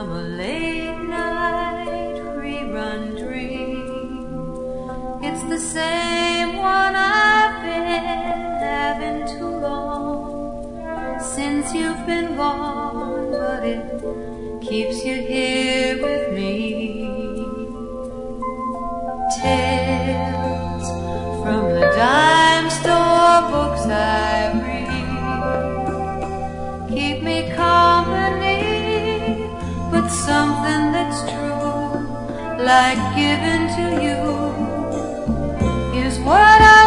from a late night rerun dream. It's the same one I've been having too long since you've been gone, but it keeps you here with me. Tales from the dime store books I read keep me company, but something that's true, like giving to you, is what I